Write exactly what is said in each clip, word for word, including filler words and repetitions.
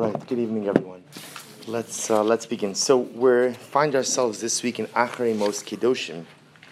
right. Good evening, everyone. Let's uh, let's begin. So we find ourselves this week in Acharei Mos Kedoshim.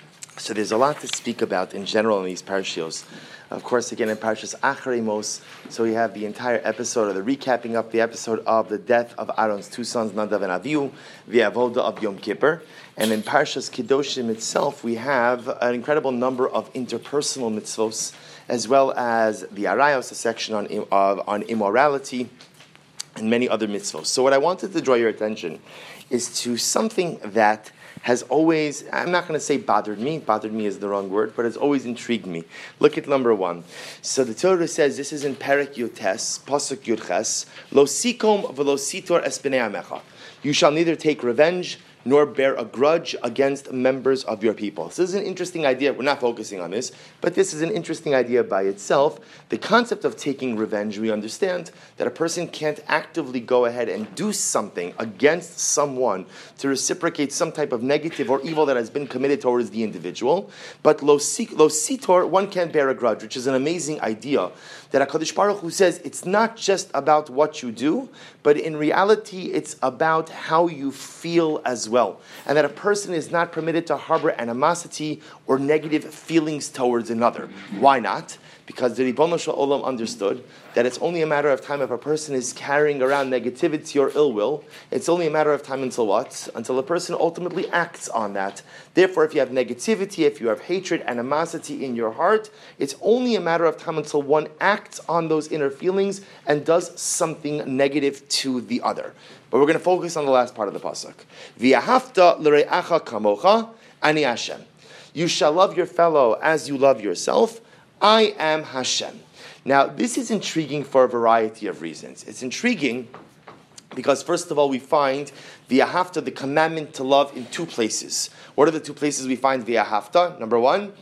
So there's a lot to speak about in general in these parashios. Of course, again in Parashas Acharei Mos, so we have the entire episode, or the recapping up the episode of the death of Aaron's two sons, Nadav and Avihu, the avoda of Yom Kippur. And in Parashas Kedoshim itself, we have an incredible number of interpersonal mitzvos, as well as the Arayos, a section on uh, on immorality, and many other mitzvos. So what I wanted to draw your attention is to something that has always, I'm not going to say bothered me, bothered me is the wrong word, but has always intrigued me. Look at number one. So the Torah says, this is in Perek Yotes, Pasuk Yudches, Lo sikom v'lo sitor es bnei amecha. You shall neither take revenge nor bear a grudge against members of your people. So this is an interesting idea. We're not focusing on this, but this is an interesting idea by itself. The concept of taking revenge, we understand that a person can't actively go ahead and do something against someone to reciprocate some type of negative or evil that has been committed towards the individual. But lo sitor, one can't bear a grudge, which is an amazing idea that HaKadosh Baruch Hu says it's not just about what you do, but in reality it's about how you feel as well. And that a person is not permitted to harbor animosity or negative feelings towards another. Why not? Because the Ribono Shel Olam understood that it's only a matter of time if a person is carrying around negativity or ill will. It's only a matter of time until what? Until a person ultimately acts on that. Therefore, if you have negativity, if you have hatred, animosity in your heart, it's only a matter of time until one acts on those inner feelings and does something negative to the other. But we're going to focus on the last part of the pasuk. V'ahavta l're'acha kamocha ani Hashem. You shall love your fellow as you love yourself. I am Hashem. Now, this is intriguing for a variety of reasons. It's intriguing because, first of all, we find v'ahavta, the commandment to love, in two places. What are the two places we find v'ahavta? Number one,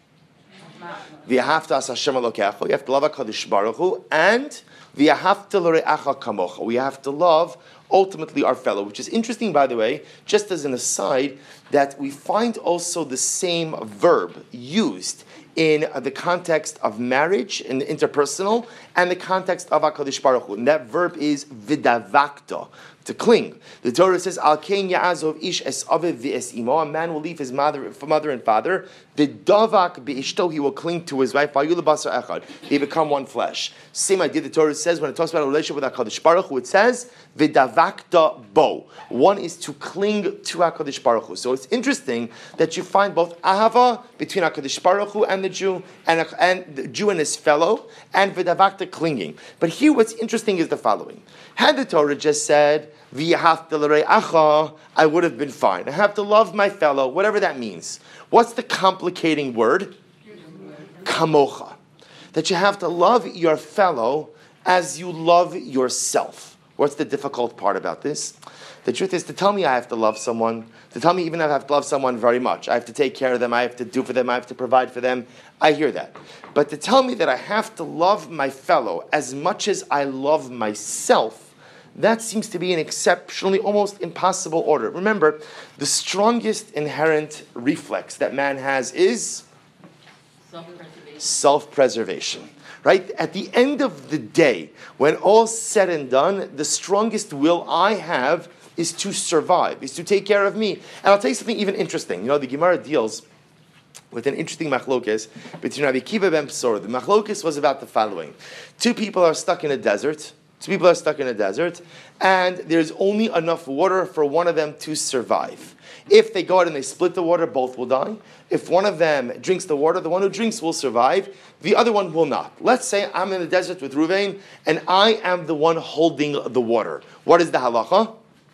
v'ahavta as Hashem Elokecha. You have to love HaKadosh Baruch Hu, and v'ahavta l're'acha kamocha. We have to love ultimately our fellow, which is interesting, by the way, just as an aside, that we find also the same verb used in the context of marriage, in the interpersonal, and the context of HaKadosh Baruch Hu. And that verb is vidavakta, to cling. The Torah says, Al kein ya'azov ish es aviv v'es imo. A man will leave his mother, mother and father. V'davak b'ishto, he will cling to his wife. V'ayu lebasar echad. They become one flesh. Same idea the Torah says when it talks about a relationship with HaKadosh Baruch Hu. It says, v'davakta bo. One is to cling to HaKadosh Baruch Hu. So it's interesting that you find both ahava between HaKadosh Baruch Hu and the Jew, and, and the Jew and his fellow, and v'davakta clinging. But here what's interesting is the following. Had the Torah just said, v'yahavta l're'acha, I would have been fine. I have to love my fellow, whatever that means. What's the complicating word? Kamocha. That you have to love your fellow as you love yourself. What's the difficult part about this? The truth is, to tell me I have to love someone, to tell me even if I have to love someone very much, I have to take care of them, I have to do for them, I have to provide for them, I hear that. But to tell me that I have to love my fellow as much as I love myself, that seems to be an exceptionally, almost impossible order. Remember, the strongest inherent reflex that man has is self-preservation. Self-preservation. Right? At the end of the day, when all's said and done, the strongest will I have is to survive, is to take care of me. And I'll tell you something even interesting. You know, the Gemara deals with an interesting machlokes between Rabbi Akiva ben Pesora. The machlokes was about the following. Two people are stuck in a desert. Two people are stuck in a desert, and there's only enough water for one of them to survive. If they go out and they split the water, both will die. If one of them drinks the water, the one who drinks will survive. The other one will not. Let's say I'm in the desert with Ruvain, and I am the one holding the water. What is the halacha?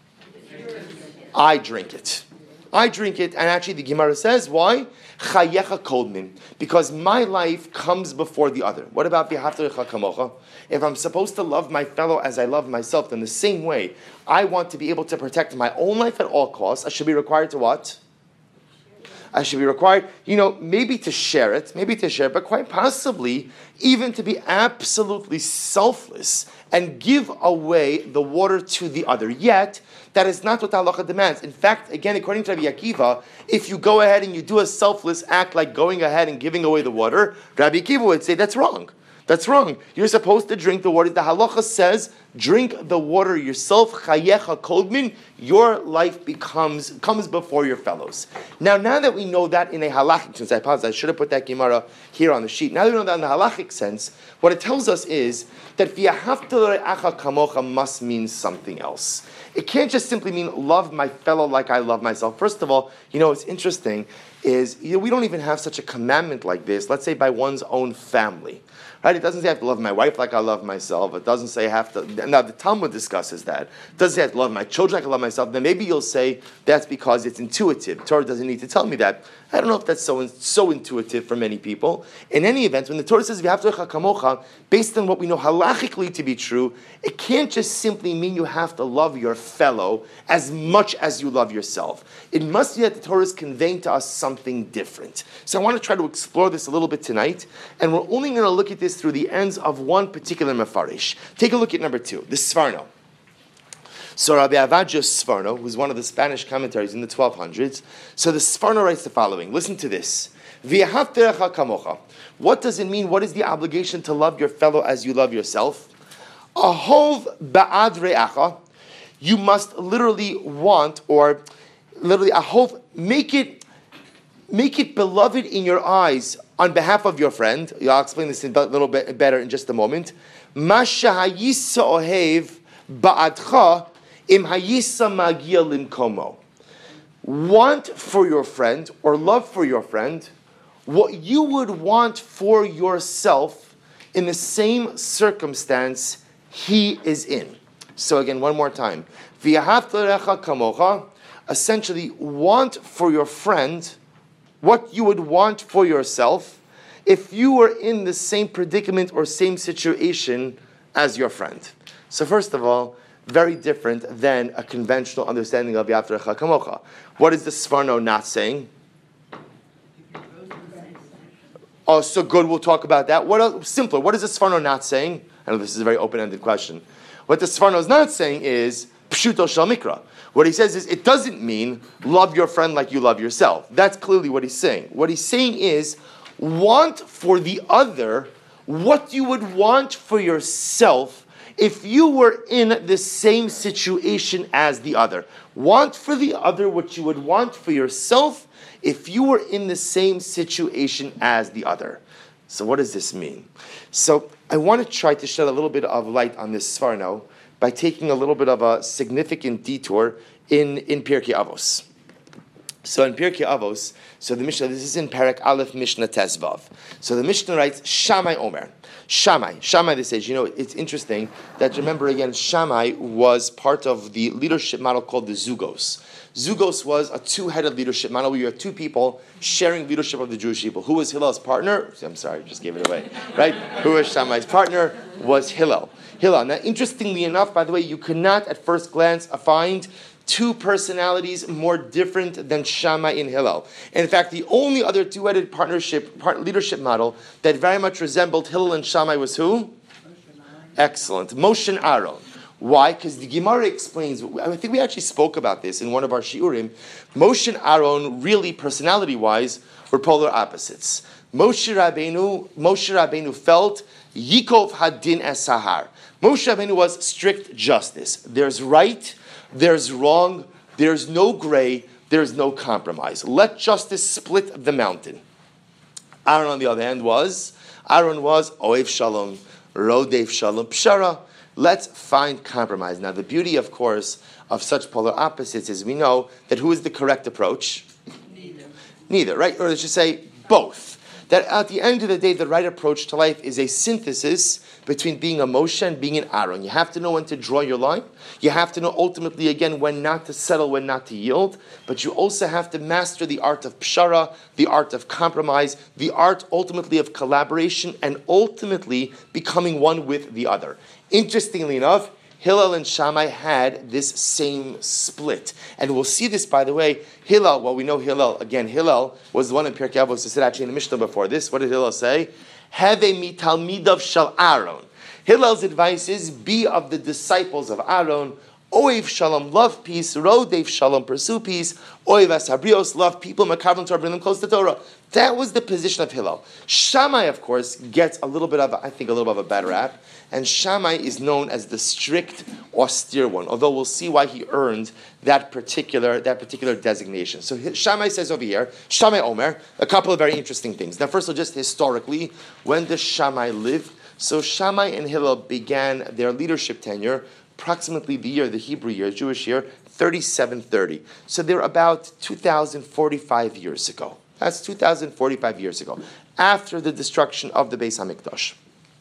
I drink it. I drink it, and actually the Gemara says, why? Chayecha kodmin. Because my life comes before the other. What about v'ahavta l're'acha kamocha? If I'm supposed to love my fellow as I love myself, then the same way, I want to be able to protect my own life at all costs. I should be required to what? I should be required, you know, maybe to share it, maybe to share, but quite possibly even to be absolutely selfless and give away the water to the other. Yet, that is not what the halacha demands. In fact, again, according to Rabbi Akiva, if you go ahead and you do a selfless act like going ahead and giving away the water, Rabbi Akiva would say that's wrong. That's wrong. You're supposed to drink the water. The halacha says, drink the water yourself. Chayecha kolmin. Your life becomes comes before your fellows. Now, now that we know that in a halachic sense, I apologize, I should have put that Gemara here on the sheet. Now that we know that in the halachic sense, what it tells us is that v'yahavta l're'acha kamocha must mean something else. It can't just simply mean love my fellow like I love myself. First of all, you know, it's interesting is, you know, we don't even have such a commandment like this, let's say by one's own family. Right? It doesn't say I have to love my wife like I love myself. It doesn't say I have to. Now, the Talmud discusses that. It doesn't say I have to love my children like I love myself. Then maybe you'll say that's because it's intuitive. Torah doesn't need to tell me that. I don't know if that's so so intuitive for many people. In any event, when the Torah says v'yahavta kamocha, based on what we know halachically to be true, it can't just simply mean you have to love your fellow as much as you love yourself. It must be that the Torah is conveying to us something different. So I want to try to explore this a little bit tonight, and we're only going to look at this through the ends of one particular mefarish. Take a look at number two, the Sforno. So Rabbi Avadio Sforno, who's one of the Spanish commentaries in the twelve hundreds, so the Sforno writes the following. Listen to this. V'yahavta kamocha. What does it mean? What is the obligation to love your fellow as you love yourself? Ahov ba'ad re'acha. You must literally want, or literally ahov, make it, make it beloved in your eyes on behalf of your friend. I'll explain this a little bit better in just a moment. Masha hayisa ohev ba'adcha im hayisa magia limkomo. Want for your friend, or love for your friend, what you would want for yourself in the same circumstance he is in. So again, one more time. V'yahavta l'recha kamocha. Essentially, want for your friend what you would want for yourself if you were in the same predicament or same situation as your friend. So first of all, very different than a conventional understanding of v'yahavta l'recha kamocha. What is the Sforno not saying? Oh, so good, we'll talk about that. What else, simpler, what is the Sforno not saying? I know this is a very open-ended question. What the Sforno is not saying is pshuto shel mikra. What he says is, it doesn't mean love your friend like you love yourself. That's clearly what he's saying. What he's saying is, want for the other what you would want for yourself if you were in the same situation as the other. Want for the other what you would want for yourself if you were in the same situation as the other. So what does this mean? So I want to try to shed a little bit of light on this Sforno by taking a little bit of a significant detour in, in Pirkei Avos. So in Pirkei Avos, so the Mishnah, this is in Perek Aleph Mishnah Tezvav. So the Mishnah writes, Shammai Omer. Shammai. Shammai, they say, you know, it's interesting that, remember again, Shammai was part of the leadership model called the Zugos. Zugos was a two-headed leadership model where you have two people sharing leadership of the Jewish people. Who was Hillel's partner? I'm sorry, just gave it away. Right? Who was Shammai's partner? Was Hillel. Hillel. Now, interestingly enough, by the way, you cannot at first glance find two personalities more different than Shammai and Hillel. And in fact, the only other two-headed partnership, part, leadership model that very much resembled Hillel and Shammai was who? Excellent. Moshe and Aaron. Why? Because the Gemara explains, I think we actually spoke about this in one of our shiurim. Moshe and Aaron, really, personality-wise, were polar opposites. Moshe Rabbeinu, Moshe Rabbeinu felt, Yikov hadin es sahar. Moshe Rabbeinu was strict justice. There's right, there's wrong, there's no gray, there's no compromise. Let justice split the mountain. Aaron, on the other hand, was, Aaron was, Oev Shalom, Rodev Shalom, Pshara. Let's find compromise. Now, the beauty, of course, of such polar opposites is we know that who is the correct approach? Neither. Neither, right? Or let's just say both. That at the end of the day, the right approach to life is a synthesis between being a Moshe and being an Aaron. You have to know when to draw your line. You have to know ultimately, again, when not to settle, when not to yield. But you also have to master the art of pshara, the art of compromise, the art ultimately of collaboration, and ultimately becoming one with the other. Interestingly enough, Hillel and Shammai had this same split. And we'll see this, by the way. Hillel, well, we know Hillel, again, Hillel was the one in Pirkei Avos who said actually in the Mishnah before this. What did Hillel say? Have a mitalmidav shel Aaron. Hillel's advice is, be of the disciples of Aaron. Oiv shalom, love peace. Rodev shalom, pursue peace. Oiv asabrios, love people. Makavim Torah, bring them close to Torah. That was the position of Hillel. Shammai, of course, gets a little bit of, I think, a little bit of a bad rap. And Shammai is known as the strict, austere one. Although we'll see why he earned that particular that particular designation. So Shammai says over here, Shammai Omer, a couple of very interesting things. Now, first of all, just historically, when does Shammai live? So Shammai and Hillel began their leadership tenure approximately the year, the Hebrew year, Jewish year, thirty-seven thirty. So they're about two thousand forty-five years ago. That's two thousand forty-five years ago, after the destruction of the Beis HaMikdash.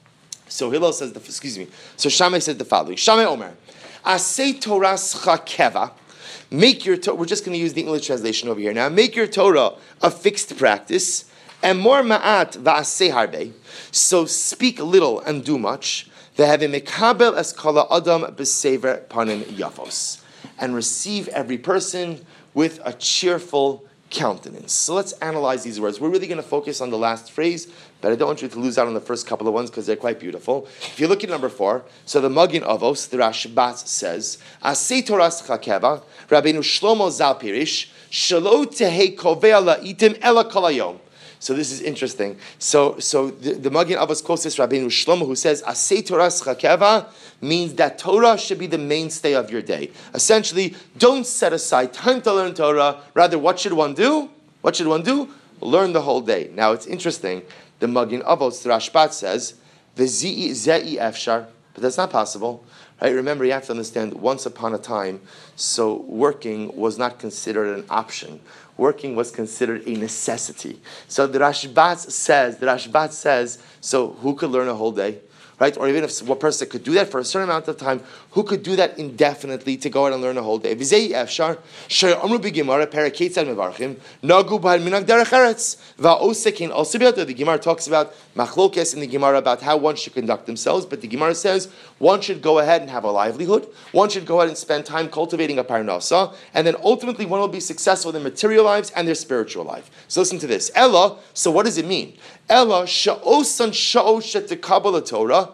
So Hillel says, the, excuse me, so Shammai said the following, Shammai Omer, Asei Torah schakeva, make your Torah, we're just going to use the English translation over here now, make your Torah a fixed practice, and more ma'at va'asei harbe, so speak little and do much, ve'have mekabel es kala adam b'sever panim yafos, and receive every person with a cheerful countenance. So let's analyze these words. We're really going to focus on the last phrase, but I don't want you to lose out on the first couple of ones because they're quite beautiful. If you look at number four, so the Magin Avos, the Rashbaz says, Asei Torah schakeva, Rabbeinu Shlomo Zal Pirish, Shelo tehei kovea la'itim ela kol hayom. So this is interesting. So, so the, the Magin Avos quotes this Rabbeinu Shlomo, who says, Asei Torah schakeva means that Torah should be the mainstay of your day. Essentially, don't set aside time to learn Torah. Rather, what should one do? What should one do? Learn the whole day. Now, it's interesting. The Magin Avos, the Rashbat says, V'zi'i ze'i efshar, but that's not possible. Right? Remember, you have to understand, once upon a time, so working was not considered an option. Working was considered a necessity. So the Rashbat says, the Rashbat says, so who could learn a whole day? Right? Or even if one person could do that for a certain amount of time, who could do that indefinitely to go out and learn a whole day? The Gemara talks about machlokes in the Gemara about how one should conduct themselves, but the Gemara says one should go ahead and have a livelihood, one should go ahead and spend time cultivating a parnasa, and then ultimately one will be successful in their material lives and their spiritual life. So listen to this. Ella, so what does it mean? Ella sha'osan sha'oshet tekabel Torah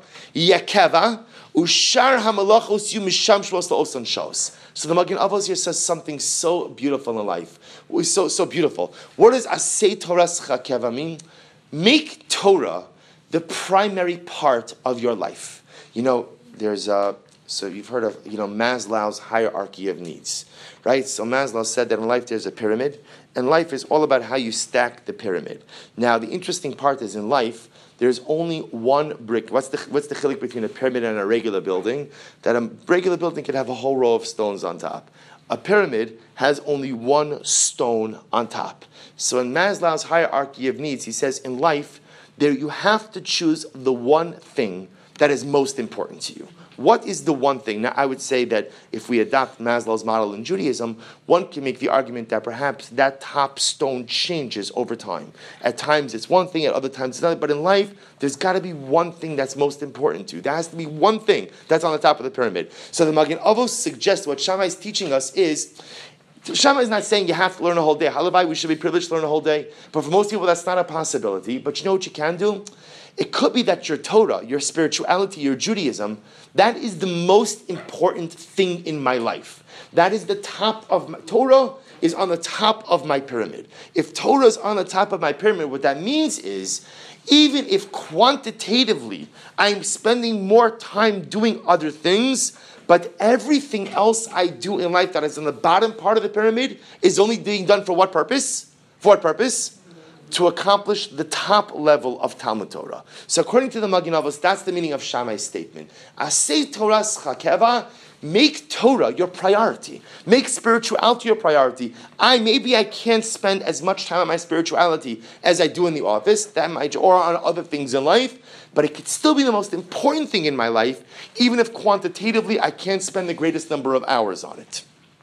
yakeva ushar hamalachos yu misham shvos la'osan shos. So the Magen Avos here says something so beautiful in life, so so beautiful. What does asei Torah schakeva mean? Make Torah the primary part of your life. You know, there's a so you've heard of you know Maslow's hierarchy of needs, right? So Maslow said that in life there's a pyramid. And life is all about how you stack the pyramid. Now, the interesting part is in life, there's only one brick. What's the what's the chilik between a pyramid and a regular building? That a regular building could have a whole row of stones on top. A pyramid has only one stone on top. So in Maslow's hierarchy of needs, he says in life, there you have to choose the one thing that is most important to you. What is the one thing? Now, I would say that if we adopt Maslow's model in Judaism, one can make the argument that perhaps that top stone changes over time. At times it's one thing, at other times it's another. But in life, there's got to be one thing that's most important to you. There has to be one thing that's on the top of the pyramid. So the Magen Avos suggests what Shammai is teaching us is, Shammai is not saying you have to learn a whole day. Halavai, we should be privileged to learn a whole day. But for most people, that's not a possibility. But you know what you can do? It could be that your Torah, your spirituality, your Judaism, that is the most important thing in my life. That is the top of my, Torah is on the top of my pyramid. If Torah is on the top of my pyramid, what that means is, even if quantitatively I'm spending more time doing other things, but everything else I do in life that is on the bottom part of the pyramid is only being done for what purpose? For what purpose? To accomplish the top level of Talmud Torah. So according to the Magen Avos, that's the meaning of Shammai's statement. Asei Torah schakeva, make Torah your priority. Make spirituality your priority. I maybe I can't spend as much time on my spirituality as I do in the office, that might, or on other things in life, but it could still be the most important thing in my life, even if quantitatively I can't spend the greatest number of hours on it.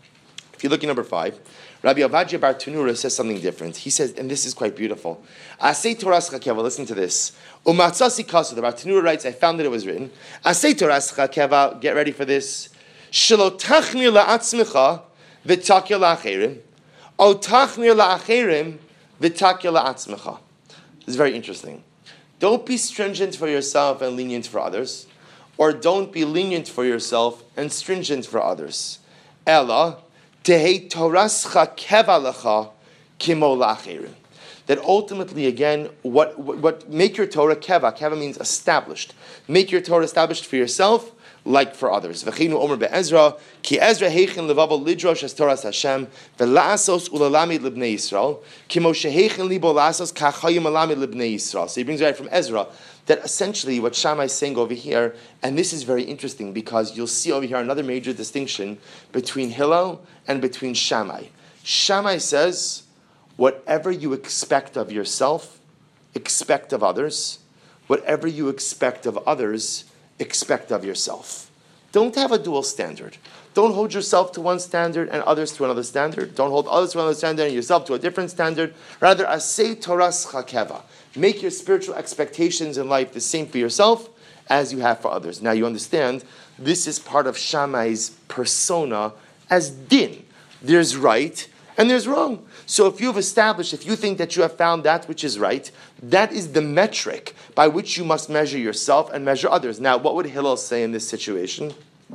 If you look at number five, Rabbi Avadja Bar Tanura says something different. He says, and this is quite beautiful. Asei Torah schakeva, listen to this. Umatzasi kasu, the Bar Tanura writes, I found that it was written. Asei Torah schakeva, get ready for this. Shelo tachnir la'atzmicha v'takya la'acherim. O tachnir la'acherim v'takya la'atzmicha. This is very interesting. Don't be stringent for yourself and lenient for others. or don't be lenient for yourself and stringent for others. Ella, tehei torascha keva lecha kimo lacherim. That ultimately, again, what, what, what make your Torah keva. Keva means established. Make your Torah established for yourself, like for others. V'chinu omer be'Ezra, ki Ezra heichen levavel lidrosh es Torah Hashem, ve'la'asos ulalamid libnei Yisrael, ki Moshe heichen libo la'asos kachayim alamid libnei Yisrael. So he brings right from Ezra, that essentially what Shammai is saying over here, and this is very interesting because you'll see over here another major distinction between Hillel and between Shammai. Shammai says, whatever you expect of yourself, expect of others. Whatever you expect of others, expect of yourself. Don't have a dual standard. Don't hold yourself to one standard and others to another standard. Don't hold others to another standard and yourself to a different standard. Rather, asay toras chakeva. Make your spiritual expectations in life the same for yourself as you have for others. Now you understand, this is part of Shammai's persona as din. There's right and there's wrong. So if you've established, if you think that you have found that which is right, that is the metric by which you must measure yourself and measure others. Now, what would Hillel say in this situation?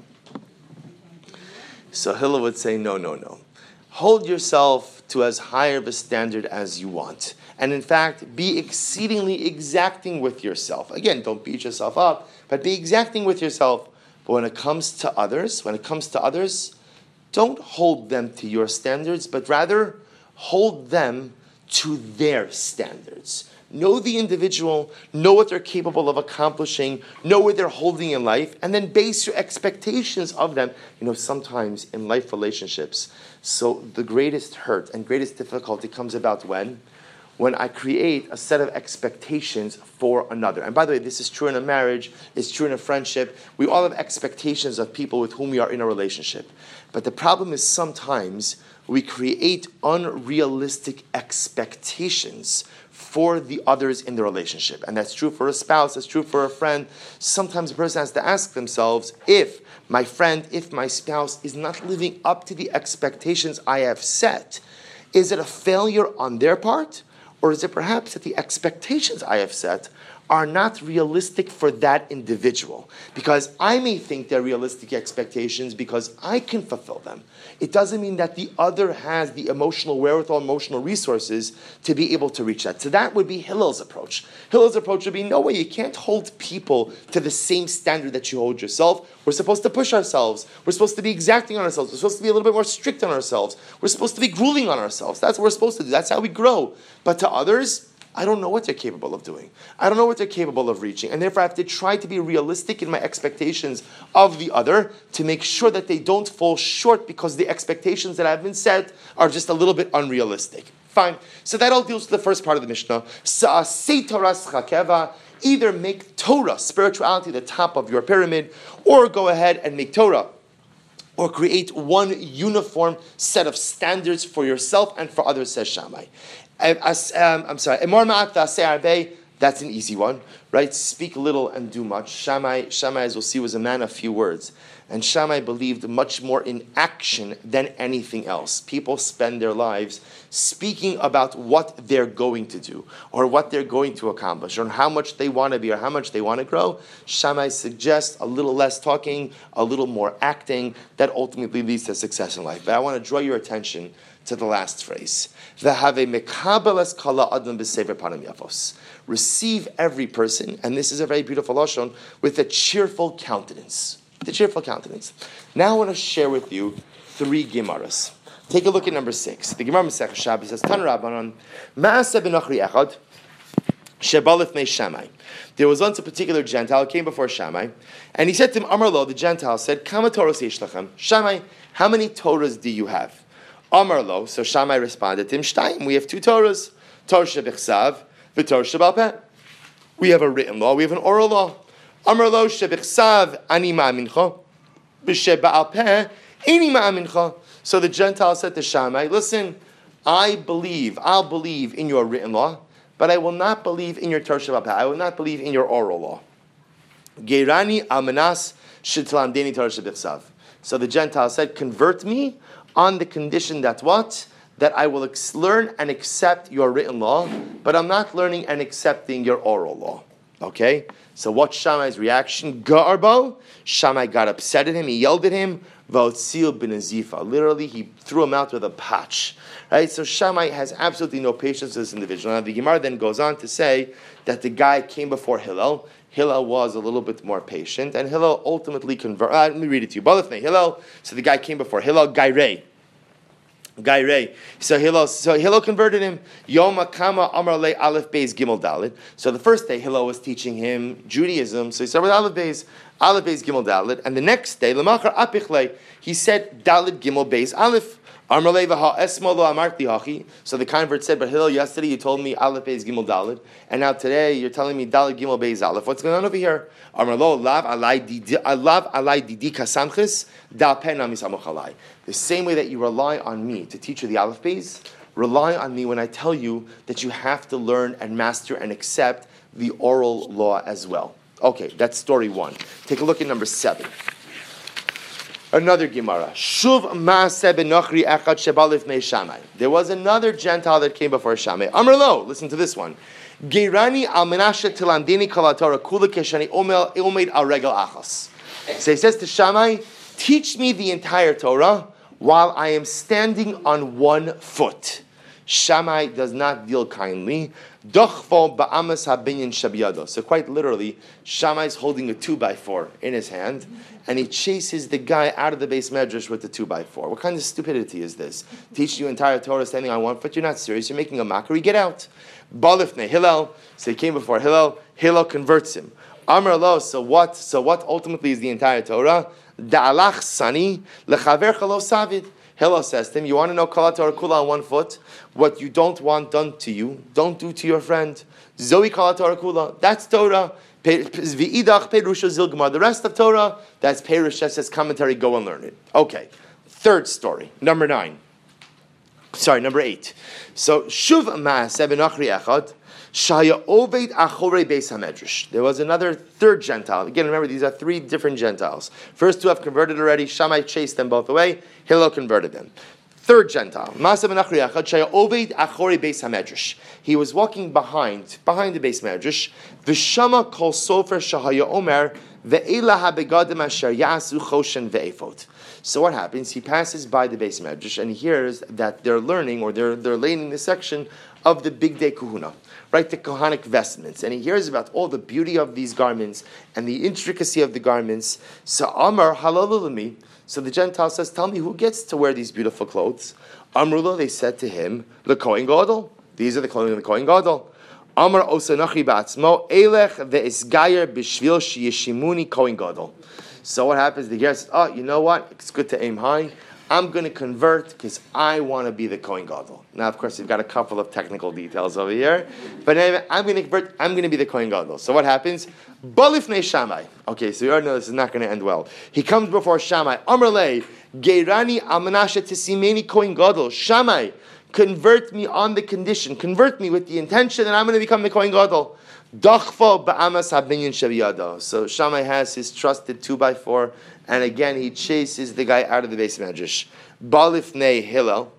So Hillel would say, no, no, no. Hold yourself to as high of a standard as you want. And in fact, be exceedingly exacting with yourself. Again, don't beat yourself up, but be exacting with yourself. But when it comes to others, when it comes to others, don't hold them to your standards, but rather hold them to their standards. Know the individual, know what they're capable of accomplishing, know what they're holding in life, and then base your expectations of them. You know, sometimes in life relationships, so the greatest hurt and greatest difficulty comes about when? When I create a set of expectations for another. And by the way, this is true in a marriage, it's true in a friendship. We all have expectations of people with whom we are in a relationship. But the problem is sometimes we create unrealistic expectations for the others in the relationship. And that's true for a spouse, that's true for a friend. Sometimes a person has to ask themselves, if my friend, if my spouse is not living up to the expectations I have set, is it a failure on their part? Or is it perhaps that the expectations I have set are not realistic for that individual? Because I may think they're realistic expectations because I can fulfill them. It doesn't mean that the other has the emotional wherewithal, emotional resources to be able to reach that. So that would be Hillel's approach. Hillel's approach would be, no way, you can't hold people to the same standard that you hold yourself. We're supposed to push ourselves. We're supposed to be exacting on ourselves. We're supposed to be a little bit more strict on ourselves. We're supposed to be grueling on ourselves. That's what we're supposed to do. That's how we grow. But to others, I don't know what they're capable of doing. I don't know what they're capable of reaching. And therefore I have to try to be realistic in my expectations of the other to make sure that they don't fall short because the expectations that have been set are just a little bit unrealistic. Fine. So that all deals with the first part of the Mishnah. Say Torah schakeva. Either make Torah, spirituality, the top of your pyramid, or go ahead and make Torah, or create one uniform set of standards for yourself and for others, says Shammai. Um, I'm sorry, that's an easy one, right? Speak little and do much. Shammai, Shammai, as we'll see, was a man of few words. And Shammai believed much more in action than anything else. People spend their lives speaking about what they're going to do, or what they're going to accomplish, or how much they want to be, or how much they want to grow. Shammai suggests a little less talking, a little more acting, that ultimately leads to success in life. But I want to draw your attention to the last phrase. Receive every person, and this is a very beautiful lashon, with a cheerful countenance. The cheerful countenance. Now I want to share with you three Gemaras. Take a look at number six. The Gemara Masechah Shabbos says, Tan Rabbanon, Ma'aseh b'nachri echad, sheba lifnei Shammai. There was once a particular Gentile who came before Shammai, and he said to him, Amar lo, the Gentile said, Kama Torahs yesh lachem? Shammai, how many Torahs do you have? Amar lo, so Shammai responded to him, Shtayim, we have two Torahs, Torah shebichsav, v'Torah shebal peh. We have a written law, we have an oral law. Amar lo shebichsav ani ma'amincha, v'shebal peh ani ma'amincha. So the Gentile said to Shammai, listen, I believe, I'll believe in your written law, but I will not believe in your Torah shebal peh. I will not believe in your oral law. Geirani almanas shetilamdeni Torah shebichsav. So the Gentile said, convert me on the condition that what? That I will ex- learn and accept your written law, but I'm not learning and accepting your oral law. Okay? So what's Shammai's reaction? Garbo. Shammai got upset at him. He yelled at him. Votziel bin Azifa. Literally, he threw him out with a patch. Right? So Shammai has absolutely no patience with this individual. Now the Gemara then goes on to say that the guy came before Hillel. Hillel was a little bit more patient, and Hillel ultimately converted. Uh, let me read it to you. Balafnei Hillel. So the guy came before Hillel. Gairei. Gairei. So Hillel, so Hillel converted him. Yom Kama Amar Le Aleph Beis Gimel Dalet. So the first day Hillel was teaching him Judaism. So he started with Aleph Beis, Aleph Beis Gimel Dalet, and the next day Lamachar Apichle, he said Dalet Gimel Beis Aleph. So the convert said, but Hillel, yesterday you told me Aleph Beis Gimel Dalet, and now today you're telling me Dalet Gimel Beis Aleph. What's going on over here? The same way that you rely on me to teach you the Aleph Beis, rely on me when I tell you that you have to learn and master and accept the oral law as well. Okay, that's story one. Take a look at number seven. Another Gemara. Shuv Maaseh b'Nochri echad sheba lifnei Shammai. There was another Gentile that came before Shammai. Amar lo, listen to this one. Geirani al menashe tilamdini kol haTorah kula keshani omed al regel achas. So he says to Shammai, teach me the entire Torah while I am standing on one foot. Shammai does not deal kindly. Dochvo ba'amas habinyan shabiyado. So quite literally, Shammai is holding a two by four in his hand, and he chases the guy out of the base medrash with the two by four. What kind of stupidity is this? Teach you entire Torah standing on one foot. You're not serious. You're making a mockery. Get out. Balifnei Hillel. So he came before Hillel. Hillel converts him. Amar lo. So what? So what ultimately is the entire Torah? Da'alach sani lechaver chalo savid. Hillel says to him, you want to know Kol HaTorah Kula on one foot? What you don't want done to you, don't do to your friend. Zoe Kol HaTorah Kula. That's Torah. V'idach Perusha Zilgmar. The rest of Torah, that's Perush, says commentary, go and learn it. Okay. Third story. Number nine. Sorry, number eight. So, Shuv Maaseh b'Nochri echad. Shaya Oved Achorei Beis HaMedrash. There was another third Gentile. Again, remember, these are three different Gentiles. First two have converted already. Shammai chased them both away. Hillel converted them. Third Gentile. Maaseh b'Nochri echad. Shaya Oved Achorei Beis HaMedrash. He was walking behind, behind the Beis Medrash. V'shama kol sofer shahaya omer ve'ela habegadim asher yasu choshen ve'efot. So what happens? He passes by the Beis Medrash and he hears that they're learning, or they're they're laying the section of the Big Day Kahuna, right? The Kohanic vestments. And he hears about all the beauty of these garments and the intricacy of the garments. So Amar halalulami. So the Gentile says, tell me, who gets to wear these beautiful clothes? Amrullah, they said to him, the Kohen Gadol. These are the clothing of the Kohen Gadol. Amar osanachi ba'atzmo elech ve'isgayer b'shvil sheyeshimuni Kohen Gadol. So what happens? The guy says, oh, you know what? It's good to aim high. I'm going to convert because I want to be the Kohen Gadol. Now, of course, you've got a couple of technical details over here. But anyway, I'm going to convert. I'm going to be the Kohen Gadol. So what happens? Balifnei Shammai. Okay, so you already know this is not going to end well. He comes before Shammai. Amrlei, Geirani Amanasha Tisimeni Kohen Gadol. Shammai, convert me on the condition. Convert me with the intention that I'm going to become the Kohen Gadol. Dachfo ba'amas habinyan shaviyado. So Shammai has his trusted two by four, and again he chases the guy out of the Beis Medrash. Balifnei Hillel.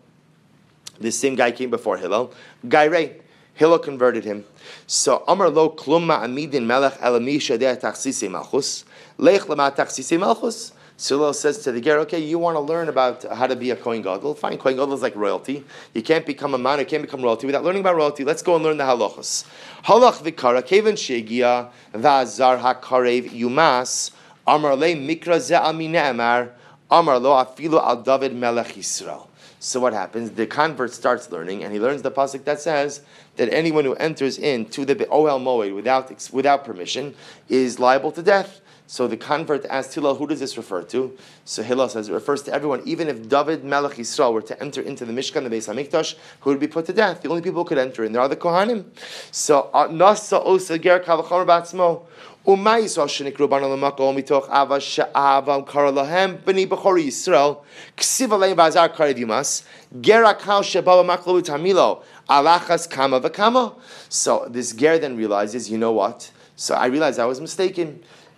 The same guy came before Hillel. Gairei. Hillel converted him. So Amar lo klum ma'amidin melech elamisha de taxisei malchus. Lech lama taxisei malchus. So Hillel says to the ger, okay, you want to learn about how to be a Kohen Gadol. Fine, Kohen Gadol is like royalty. You can't become a man, you can't become royalty without learning about royalty. Let's go and learn the halachos. Halach v'kara, kevan shegia, v'azar hakarev yumas, amar le mikra ze amine amar, amar lo afilu al David melech Yisrael. So what happens? The convert starts learning, and he learns the pasuk that says that anyone who enters into the Ohel Moed without, without permission is liable to death. So the convert asked Hillel, who does this refer to? So Hillel says it refers to everyone. Even if David Melech Yisrael were to enter into the Mishkan, the Beis HaMikdash, who would be put to death? The only people who could enter in there are the Kohanim. So Nasa Osa Ger Kavachomer Batzmo. Umay Yisrael Shenikru Bana L'Makom Mitoch Ava She'avam Kara Lahem B'nei B'chori Yisrael Ksiv Aleim V'azar Karev Yumas Ger Akal Shebava Maklo Tamilo Alachas Kama V'Kama. So this Ger then realizes, you know what? So I realized I was mistaken.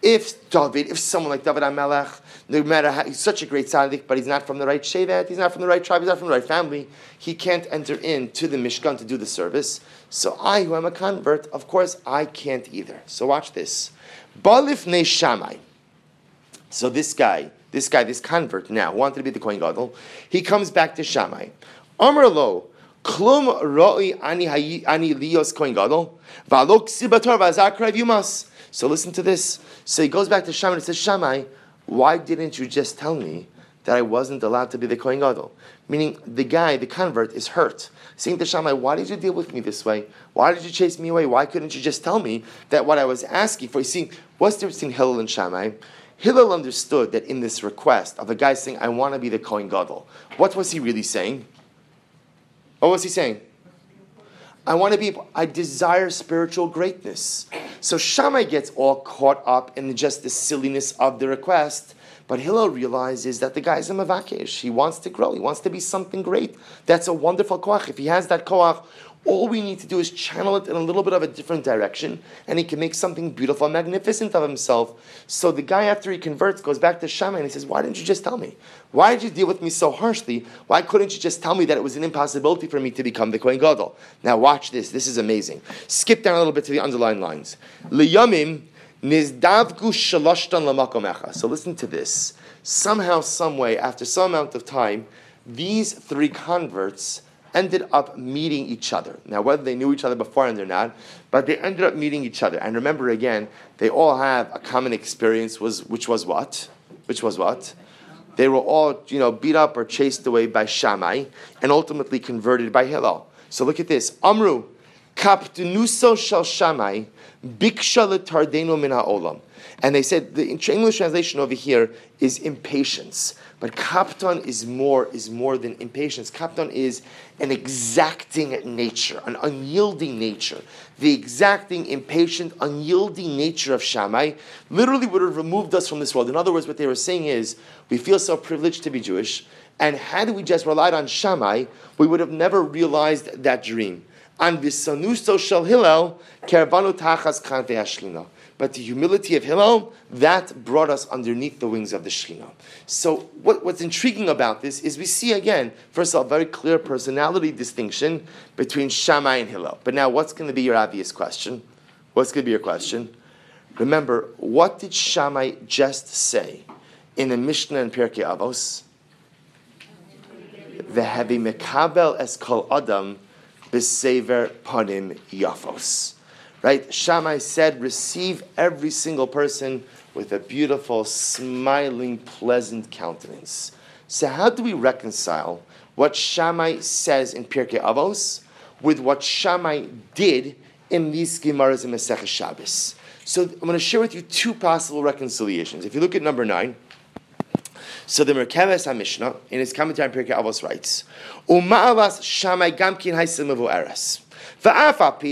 If David, if someone like David HaMelech, no matter how, he's such a great tzaddik, but he's not from the right shevet, he's not from the right tribe, he's not from the right family, he can't enter into the Mishkan to do the service. So I, who am a convert, of course, I can't either. So watch this. Balifnei Shammai. So this guy, this guy, this convert now, wanted to be the Kohen Gadol, he comes back to Shammai. Amar lo, klum roi ani ani lios Kohen Gadol, v'alok sibator v'azakra yumas. So listen to this. So he goes back to Shammai and says, Shammai, why didn't you just tell me that I wasn't allowed to be the Kohen Gadol? Meaning the guy, the convert, is hurt. Saying to Shammai, why did you deal with me this way? Why did you chase me away? Why couldn't you just tell me that what I was asking for? You see, what's the difference between Hillel and Shammai? Hillel understood that in this request of a guy saying, I want to be the Kohen Gadol, what was he really saying? What was he saying? I want to be, I desire spiritual greatness. So Shammai gets all caught up in just the silliness of the request, but Hillel realizes that the guy's a mavakesh. He wants to grow. He wants to be something great. That's a wonderful koach. If he has that koach, all we need to do is channel it in a little bit of a different direction, and he can make something beautiful and magnificent of himself. So the guy, after he converts, goes back to Shammai and he says, why didn't you just tell me? Why did you deal with me so harshly? Why couldn't you just tell me that it was an impossibility for me to become the Kohen Gadol? Now watch this. This is amazing. Skip down a little bit to the underlying lines. Liyamim nizdavgu shalashtan lamakom echa. So listen to this. Somehow, some way, after some amount of time, these three converts ended up meeting each other. Now, whether they knew each other beforehand or not, but they ended up meeting each other. And remember again, they all have a common experience, was which was what? Which was what? They were all, you know, beat up or chased away by Shammai and ultimately converted by Hillel. So look at this. Amru, kaptenuso shel Shammai, biksha letardenu min ha'olam. And they said, the English translation over here is impatience. But kapton is more, is more than impatience. Kapton is an exacting nature, an unyielding nature. The exacting, impatient, unyielding nature of Shammai literally would have removed us from this world. In other words, what they were saying is, we feel so privileged to be Jewish, and had we just relied on Shammai, we would have never realized that dream. An visanuso shel Hillel, kervanu tachas kanvei hashlina. But the humility of Hillel, that brought us underneath the wings of the Shekhinah. So what, what's intriguing about this is we see again, first of all, a very clear personality distinction between Shammai and Hillel. But now what's going to be your obvious question? What's going to be your question? Remember, what did Shammai just say in the Mishnah and Pirkei Avos? Ve'hevi mekabel es kol adam b'sever panim yafos. Right? Shammai said, receive every single person with a beautiful, smiling, pleasant countenance. So how do we reconcile what Shammai says in Pirkei Avos with what Shammai did in these Gemaras in Masechah Shabbos? So I'm going to share with you two possible reconciliations. If you look at number nine, so the Merkeves HaMishnah, in his commentary on Pirkei Avos, writes, Uma'avas Shammai gamkin haisim mevu eres. So now the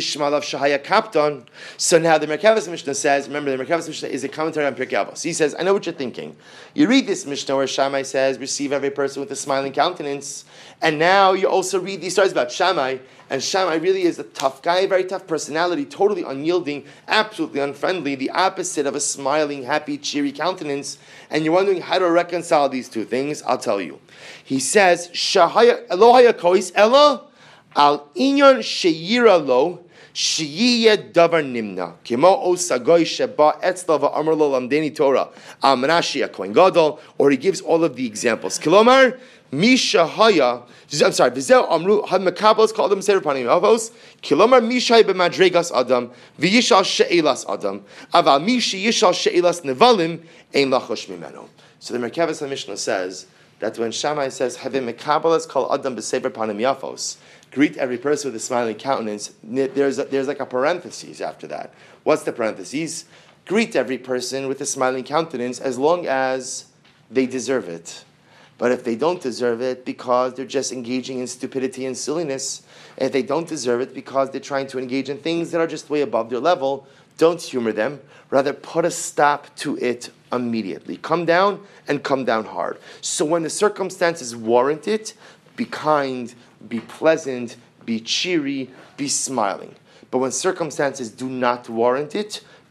Merkavas Mishnah says, remember the Merkavas Mishnah is a commentary on Pirkei Avos. He says, I know what you're thinking. You read this Mishnah where Shammai says, receive every person with a smiling countenance. And now you also read these stories about Shammai. And Shammai really is a tough guy, a very tough personality, totally unyielding, absolutely unfriendly, the opposite of a smiling, happy, cheery countenance. And you're wondering how to reconcile these two things. I'll tell you. He says, Shahaya Elohaya Kois Elo Al inyon sheyira lo sheyiye davar nimna kimo osagoy sheba etzlava amar lo lamdeni Torah al Menashe Kohen Gadol, or he gives all of the examples. Kilomar misha haya. I'm sorry. Vizel amru had mekabos called them sever panim avos. Kilomar misha b'madregas adam v'yishal she'elas adam aval mishi yishal she'elas nevalim ein lachosh mimeno. So the Merkavas HaMishnah says that when Shammai says having mekabalas called adam b'sever panim yafos, greet every person with a smiling countenance, there's a, there's like a parenthesis after that. What's the parenthesis? Greet every person with a smiling countenance as long as they deserve it. But if they don't deserve it because they're just engaging in stupidity and silliness, if they don't deserve it because they're trying to engage in things that are just way above their level, don't humor them. Rather, put a stop to it immediately. Come down and come down hard. So when the circumstances warrant it, be kind, be pleasant, be cheery, be smiling. But when circumstances do not warrant it,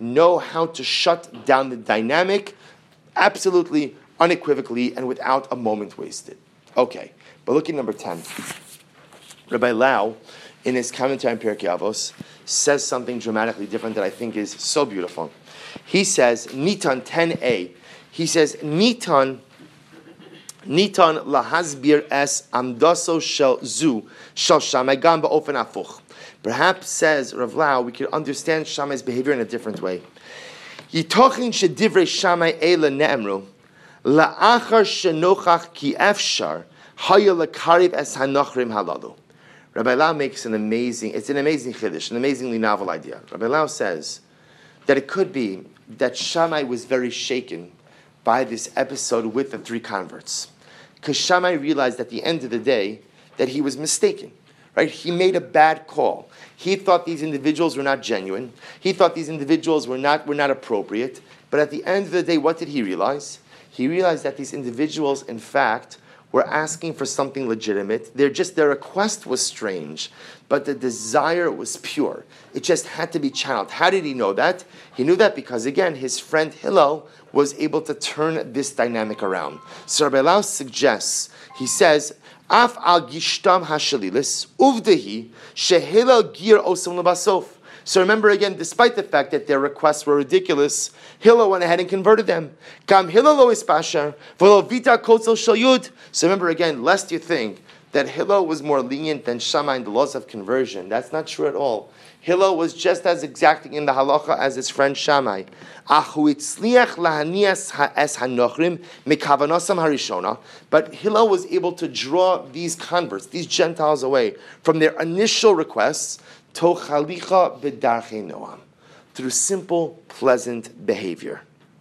know how to shut down the dynamic absolutely, unequivocally, and without a moment wasted. Okay, but look at number ten. Rabbi Lau, in his commentary on Pirkei Avos, says something dramatically different that I think is so beautiful. He says, Nitan ten a, he says, Nitan, Nitan lahasbir es amdaso shel zu, shel Shammai gam ba'ofen afuch. Perhaps, says Rav Lau, we could understand Shammai's behavior in a different way. Yitochin shedivrei Shammai eila ne'emru, la'achar shenochach ki efshar, haya lekariv es hanochrim halalu. Rabbi Lau makes an amazing, it's an amazing chiddush, an amazingly novel idea. Rabbi Lau says that it could be that Shammai was very shaken by this episode with the three converts. Because Shammai realized at the end of the day that he was mistaken. Right? He made a bad call. He thought these individuals were not genuine. He thought these individuals were not, were not appropriate. But at the end of the day, what did he realize? He realized that these individuals, in fact, were asking for something legitimate. They're just, their request was strange, but the desire was pure. It just had to be channeled. How did he know that? He knew that because, again, his friend Hillel was able to turn this dynamic around. So Rabbi Lau suggests, he says, Af al gishtam hashalilis uvdehi shehilel gir osam lebasof. So remember again, despite the fact that their requests were ridiculous, Hillel went ahead and converted them. Gam Hillel lo ispashar v'lo vita kotzel shel yud. So remember again, lest you think that Hillel was more lenient than Shammai in the laws of conversion. That's not true at all. Hillel was just as exacting in the halacha as his friend Shammai. But Hillel was able to draw these converts, these Gentiles away from their initial requests through simple, pleasant behavior.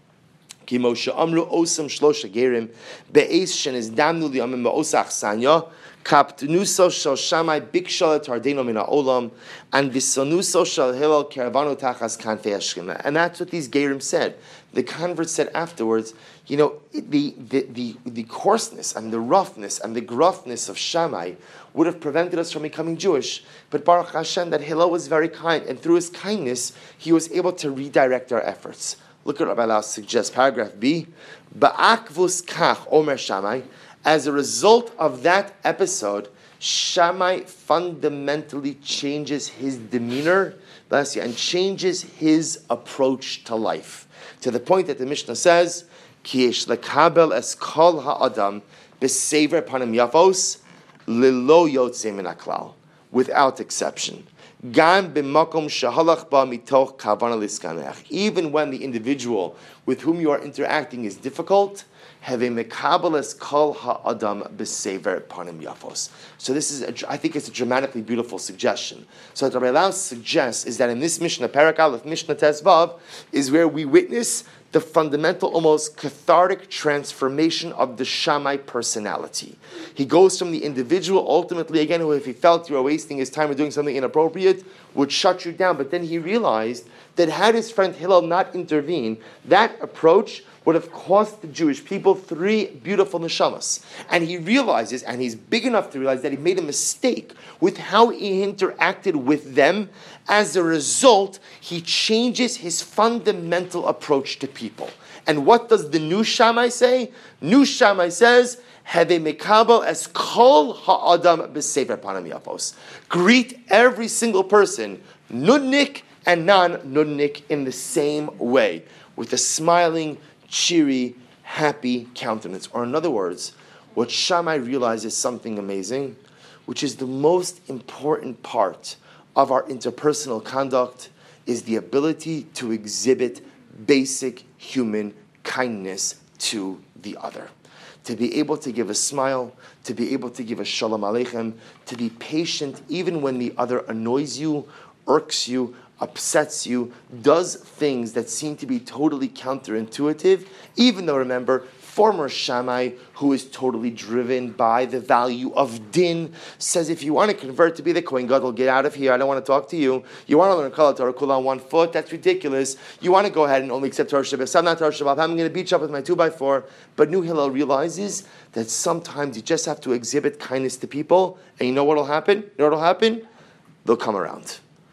Kaptnuso shel Shammai bikshal tardeno min ha'olam, and visonuso shel Hillel karavanu tachas kanfei hashchina. And that's what these Gerim said. The converts said afterwards, you know, the, the, the, the coarseness and the roughness and the gruffness of Shammai would have prevented us from becoming Jewish. But Baruch Hashem, that Hillel was very kind, and through his kindness, he was able to redirect our efforts. Look at Rabbi Lau suggests, paragraph B, Ba'akvus kach omer Shammai. As a result of that episode, Shammai fundamentally changes his demeanor, bless you, and changes his approach to life. To the point that the Mishnah says, Ki yesh lekabel es kol ha'adam b'sever panim yafos lilo yotze min haklal, without exception. Gan b'makom shehalach ba mitoch kavana liskanech. Even when the individual with whom you are interacting is difficult, have a mekabeles kol ha'adam b'sever panim yafos. So this is, a, I think it's a dramatically beautiful suggestion. So what Rabbi Lau suggests is that in this Mishnah, Perek Aleph, Mishnah Tezvav, is where we witness the fundamental, almost cathartic transformation of the Shammai personality. He goes from the individual, ultimately, again, who if he felt you were wasting his time or doing something inappropriate, would shut you down. But then he realized that had his friend Hillel not intervened, that approach would have cost the Jewish people three beautiful neshamas. And he realizes, and he's big enough to realize, that he made a mistake with how he interacted with them. As a result, he changes his fundamental approach to people. And what does the new Shammai say? New Shammai says, Have a mekabel as kol ha'adam b'sefer panam yafos. Greet every single person, nudnik and non-nudnik, in the same way, with a smiling, cheery, happy countenance. Or in other words, what Shammai realizes something amazing, which is the most important part of our interpersonal conduct, is the ability to exhibit basic human kindness to the other. To be able to give a smile, to be able to give a shalom aleichem, to be patient even when the other annoys you, irks you, upsets you, does things that seem to be totally counterintuitive, even though, remember, former Shammai, who is totally driven by the value of din, says, if you want to convert to be the Kohen Gadol, get out of here, I don't want to talk to you. You want to learn Kol Torah Kula on one foot, that's ridiculous. You want to go ahead and only accept Torah Shabbat, I'm not Torah Shabbat, I'm going to beat you up with my two by four. But New Hillel realizes that sometimes you just have to exhibit kindness to people, and you know what will happen? You know what will happen? They'll come around.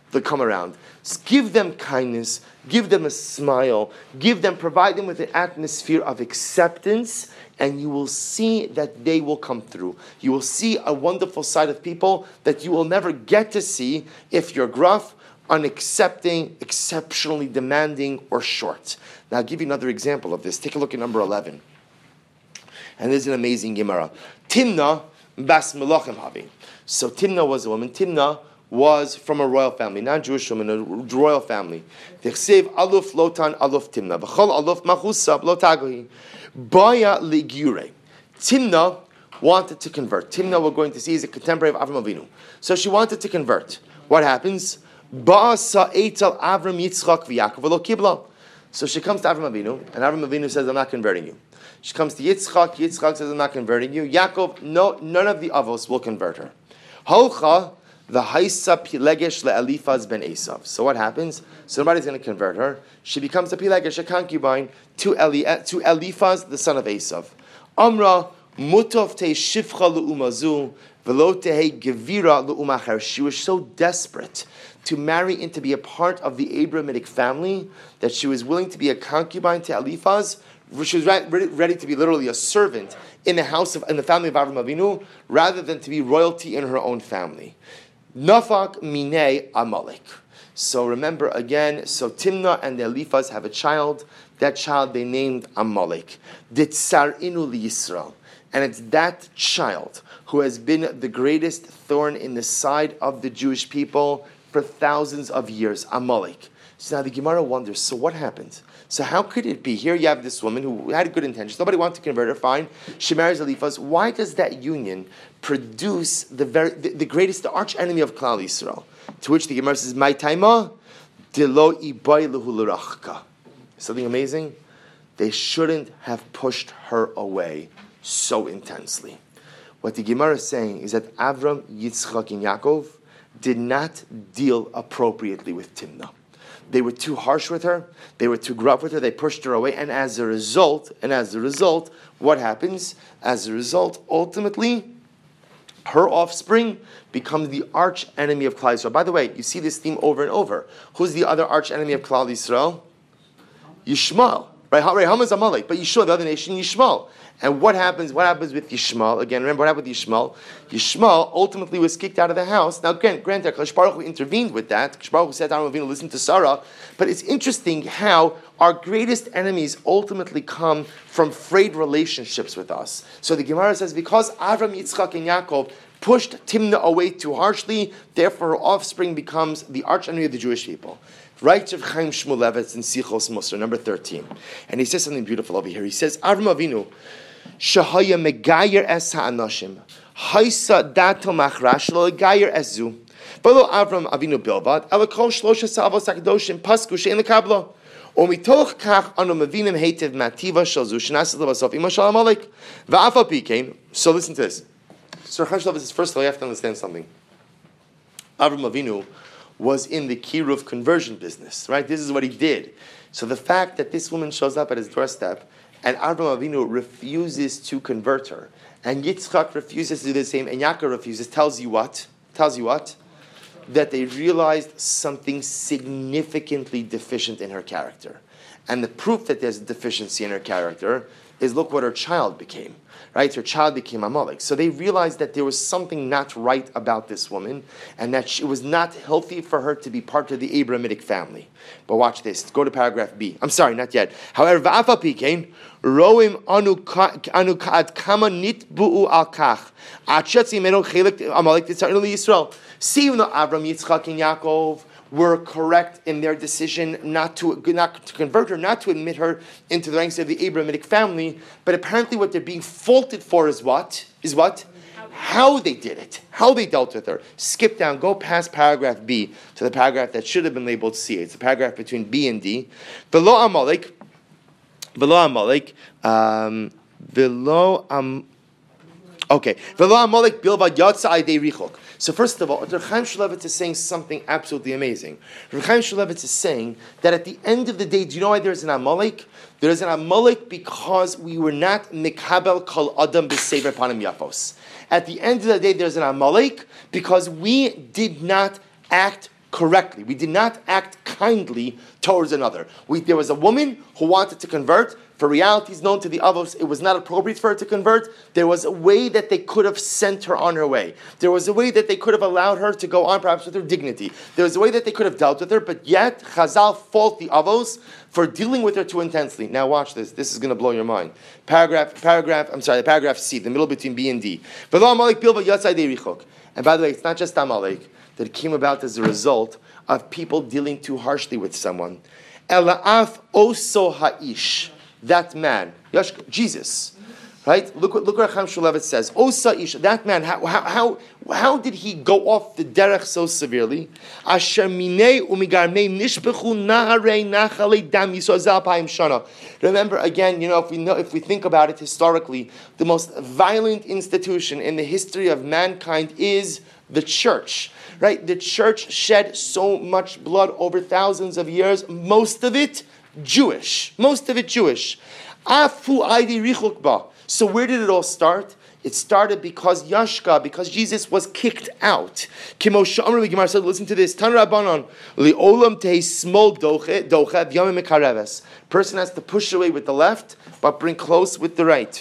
they'll come around. Give them kindness, give them a smile, give them, provide them with an atmosphere of acceptance, and you will see that they will come through. You will see a wonderful side of people that you will never get to see if you're gruff, unaccepting, exceptionally demanding, or short. Now I'll give you another example of this. Take a look at number eleven. And this is an amazing Gemara. Timna bas Melachim havi. So Timna was a woman. Timna was from a royal family, non-Jewish woman, a royal family. Tichsev aluf lotan aluf Timna. V'chol aluf machusa lo tagohi. Baya ligure. Timna wanted to convert. Timna, we're going to see, is a contemporary of Avram Avinu. So she wanted to convert. What happens? Ba'asa eitel Avram Yitzchak v'Yaakov v'lo kibla. So she comes to Avram Avinu, and Avram Avinu says, I'm not converting you. She comes to Yitzchak, Yitzchak says, I'm not converting you. Yaakov, no, none of the avos will convert her. Holcha, the haisa pilegesh le'elifaz ben Esav. So what happens? So nobody's going to convert her. She becomes a pilegesh, a concubine, to, Eli, to Elifaz, the son of Esav. Amra, mutov te shifcha le'umazu, velo tehe gevira le'umacher. She was so desperate to marry and to be a part of the Abrahamic family that she was willing to be a concubine to Elifaz. She was ready, ready to be literally a servant in the house of in the family of Avraham Avinu, rather than to be royalty in her own family. Nafak minei Amalek. So remember again, so Timna and the Eliphaz have a child. That child they named Amalek. Ditzarinu liyisrael. And it's that child who has been the greatest thorn in the side of the Jewish people for thousands of years, Amalek. So now the Gemara wonders, so what happened? So how could it be? Here you have this woman who had good intentions. Nobody wanted to convert her, fine. She marries Eliphaz. Why does that union produce the very the, the greatest, the arch enemy of Klal Yisrael? To which the Gemara says, "My taima delo ibay lehu l'rachka." Something amazing. They shouldn't have pushed her away so intensely. What the Gemara is saying is that Avram, Yitzchak, and Yaakov did not deal appropriately with Timna. They were too harsh with her. They were too gruff with her. They pushed her away. And as a result, and as a result, what happens? As a result, ultimately, her offspring becomes the arch enemy of Klal Yisrael. By the way, you see this theme over and over. Who's the other arch enemy of Klal Yisrael? Yishmael. Right? Ham is Amalek, but Yeshua, the other nation, Yishmael. And what happens? What happens with Yishmael? Again, remember what happened with Yishmael? Yishmael ultimately was kicked out of the house. Now, again, granted, Kadosh Baruch Hu intervened with that. Kadosh Baruch Hu said, "I don't listen to Sarah." But it's interesting how our greatest enemies ultimately come from frayed relationships with us. So the Gemara says, because Avram, Yitzchak, and Yaakov pushed Timna away too harshly, therefore her offspring becomes the arch enemy of the Jewish people. Right, Rav Chaim Shmulevitz in Sichos Musar, number thirteen. And he says something beautiful over here. He says, Avram Avinu, Shahaya megayer es ha'anashim, haisa dato machrash lo legayer ezu, v'lo Avram Avinu bilvad, elakol shlosha savos hakadoshim pasku she'en lekablo, umitoch kach anu mevinim heitev mativa shel zu shenas levasof ima shel Amalek, v'afa pikein. So listen to this. So Rav Chaim Shmulevitz says, first of all, you have to understand something. Avram Avinu was in the kiruv conversion business, right? This is what he did. So the fact that this woman shows up at his doorstep and Avraham Avinu refuses to convert her, and Yitzchak refuses to do the same, and Yaakov refuses, tells you what? Tells you what? That they realized something significantly deficient in her character. And the proof that there's a deficiency in her character is look what her child became. Right? Her child became Amalek. So they realized that there was something not right about this woman, and that she, it was not healthy for her to be part of the Abrahamic family. But watch this. Go to paragraph B. I'm sorry, not yet. However, v'afa pikein roim anu kad kama nitbu'u al kach achetzi meno chelik Amalek titzarinu Yisrael. See, even though Avram, Yitzchak, and Yaakov were correct in their decision not to not to convert her, not to admit her into the ranks of the Abrahamic family. But apparently what they're being faulted for is what? Is what? How they did it. How they dealt with her. Skip down, go past paragraph B to the paragraph that should have been labeled C. It's the paragraph between B and D. Below Amalek, below Amalek, um, below Am. Okay. Below Amalek, bilvad yatsa aydei richok. So first of all, Rav Chaim Shmulevitz is saying something absolutely amazing. Rav Chaim Shmulevitz is saying that at the end of the day, do you know why there's an Amalek? There's an Amalek because we were not mikabel kol adam b'sever panim yafos. At the end of the day, there's an Amalek because we did not act correctly. We did not act kindly towards another. We, there was a woman who wanted to convert. For realities known to the Avos, it was not appropriate for her to convert. There was a way that they could have sent her on her way. There was a way that they could have allowed her to go on, perhaps with her dignity. There was a way that they could have dealt with her, but yet Chazal fault the Avos for dealing with her too intensely. Now watch this. This is going to blow your mind. Paragraph, paragraph, I'm sorry, paragraph C, the middle between B and D. And by the way, it's not just Amalek that it came about as a result of people dealing too harshly with someone. Ela'af oso ha'ish. That man, Yashka, Jesus, right? Look what look what Chaim Shulevitz says. Osa ish, that man. How how how how did he go off the derech so severely? Asher minei umigarmei nishbechu naharei nachalei dam yisrael pa'im shana. Remember again, you know, if we know, if we think about it historically, the most violent institution in the history of mankind is the church. Right? The church shed so much blood over thousands of years. Most of it Jewish. Most of it Jewish. Afu aidi richukba. So where did it all start? It started because Yashka, because Jesus was kicked out. Kimo Shamar Gemara said, listen to this. Tan Rabbanon li olam tehi small doche doche v'yamim mekareves. Person has to push away with the left, but bring close with the right.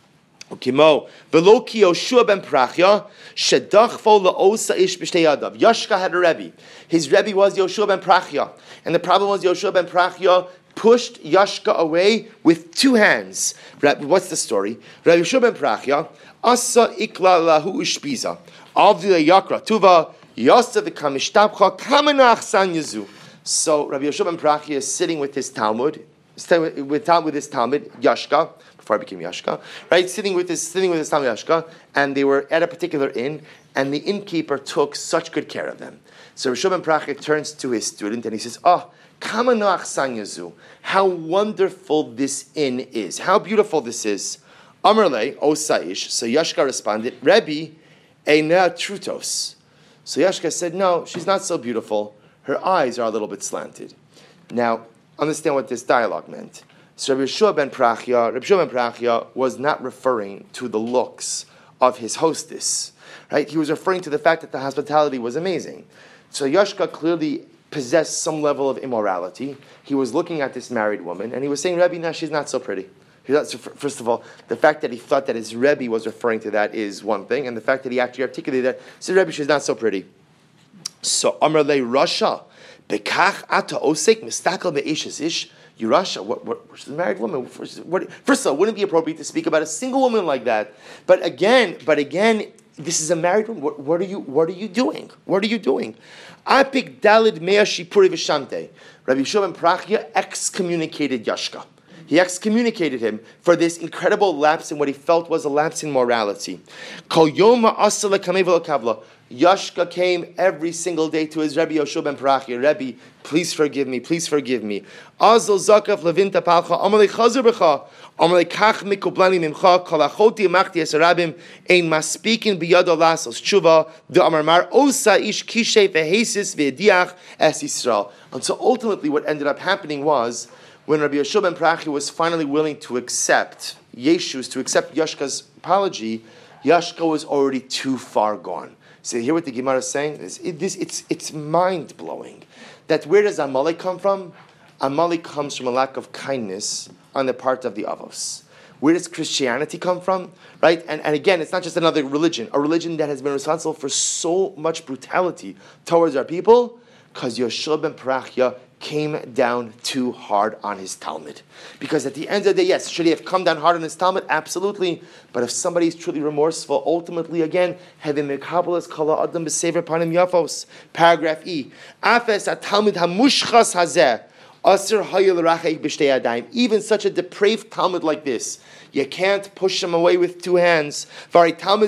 Kimo v'lo ki Yoshua ben Prachya shedachfo la'osa ish b'shtei yadav. Yashka had a rebbe. His rebbe was Yoshua ben Prachya, and the problem was Yoshua ben Prachya pushed Yashka away with two hands. What's the story? Rabbi Yoshua ben Prachya asa ikla lahu ushpiza avdila yakra tuva yasa v'kamishtabcha kamanach san yazu. So Rabbi Yoshua ben Prachya is sitting with his Talmud, with with his Talmud Yashka. Before I became Yashka, right? Sitting with his sitting with his Talmud Yashka, and they were at a particular inn, and the innkeeper took such good care of them. So Rabbi Yoshua ben Prachya turns to his student and he says, "Oh, Kamanoach Sanyazu, how wonderful this inn is! How beautiful this is!" Amarle Osaish. So Yashka responded, "Rebbe, Eina Trutos." So Yashka said, "No, she's not so beautiful. Her eyes are a little bit slanted." Now, understand what this dialogue meant. So Rabbi Yoshua ben Prachya, Rabbi Yoshua ben Prachya was not referring to the looks of his hostess, right? He was referring to the fact that the hospitality was amazing. So Yashka clearly possessed some level of immorality. He was looking at this married woman, and he was saying, "Rebbe, no, she's not so pretty." First of all, the fact that he thought that his Rebbe was referring to that is one thing, and the fact that he actually articulated that, said, "Rebbe, she's not so pretty." So Amar le Rasha, Bekach ata osek mistakel be'eshes ish. You Rasha, what, what, she's a married woman. First, what, first of all, wouldn't it be appropriate to speak about a single woman like that? But again, but again, this is a married woman. What, what are you? What are you doing? What are you doing? Apik dalid mea shipuri v'shamte. Rabbi Yoshua ben Prachya excommunicated Yashka. He excommunicated him for this incredible lapse in what he felt was a lapse in morality. Kol yoma asala kamei v'lo kavla. Yashka came every single day to his Rebbe Yoshua ben Prachya. Rebbe, please forgive me, please forgive me. Azal zakaf levinta palcha, amalei chazer b'cha, amalei kach mikublani mimcha, kol achoti amachti esarabim, ein maspikin biyad olasos tshuva, the amarmar osa ish kishay vehesis ve'ediach es Yisrael. And so ultimately what ended up happening was, when Rabbi Yoshua ben Prachya was finally willing to accept Yeshu's, to accept Yashka's apology, Yashka was already too far gone. So hear what the Gemara is saying? It's, it, this, it's, it's mind-blowing. That where does Amalek come from? Amalek comes from a lack of kindness on the part of the Avos. Where does Christianity come from? Right? And, and again, it's not just another religion. A religion that has been responsible for so much brutality towards our people, because Yoshua ben Prachya came down too hard on his Talmud. Because at the end of the day, yes, should he have come down hard on his Talmud? Absolutely. But if somebody is truly remorseful, ultimately, again, having mekabelas kala adam b'sever panim yafos. Paragraph E. Afes ha-Talmud ha-mushchas hazeh asir hayil rachek b'shtei yadayim. Even such a depraved Talmud like this, you can't push him away with two hands. Now remember,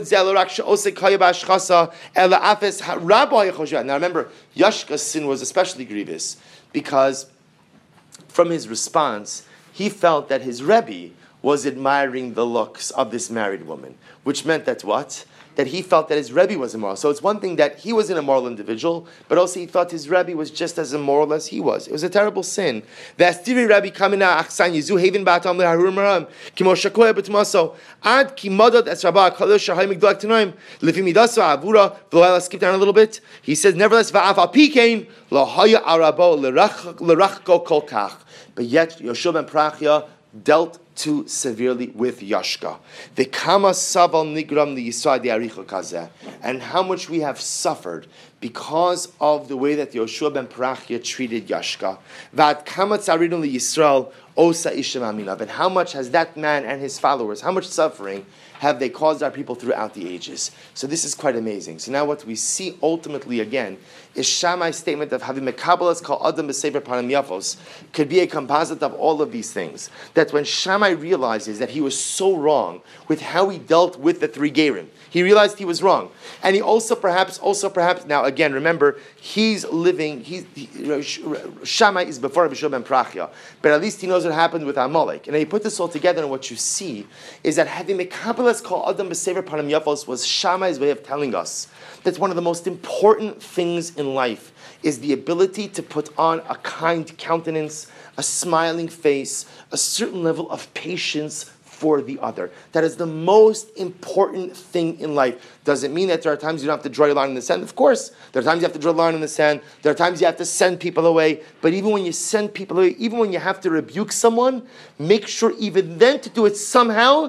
Yashka's sin was especially grievous because from his response, he felt that his Rebbe was admiring the looks of this married woman, which meant that what? That he felt that his Rebbe was immoral. So it's one thing that he was an immoral individual, but also he thought his Rebbe was just as immoral as he was. It was a terrible sin. V'astiri Rabbi kamina achsan yizu haven ba'atam le'harur maram kimo shakoya b'tmaso ad ki modad es rabba kol shahay migdalak tanoim lefi midaso avura v'lo. Let's skip down a little bit. He says, nevertheless va'af al pikein lo haya arabo l'rachko kol kach. But yet Yoshua ben Prachya dealt too severely with Yashka. The kama saval nigram the yisad the aricha kazeh, and how much we have suffered because of the way that Yoshua ben Parachia treated Yashka. Vad kama tzaridun li Yisrael osa ishem aminav, and how much has that man and his followers, how much suffering have they caused our people throughout the ages? So this is quite amazing. So now what we see ultimately again is Shammai's statement of having mekabalas kol adam b'sefer panim yafos could be a composite of all of these things. That when Shammai realizes that he was so wrong with how he dealt with the three Gerim, he realized he was wrong, and he also perhaps, also perhaps now again remember he's living. He's he, Shammai is before Yoshua ben Parachia, but at least he knows what happened with Amalek. And you put this all together, and what you see is that having mekabalas kol adam b'sefer panim yafos was Shammai's way of telling us that one of the most important things in life is the ability to put on a kind countenance, a smiling face, a certain level of patience for the other. That is the most important thing in life. Does it mean that there are times you don't have to draw a line in the sand? Of course. There are times you have to draw a line in the sand. There are times you have to send people away. But even when you send people away, even when you have to rebuke someone, make sure even then to do it somehow.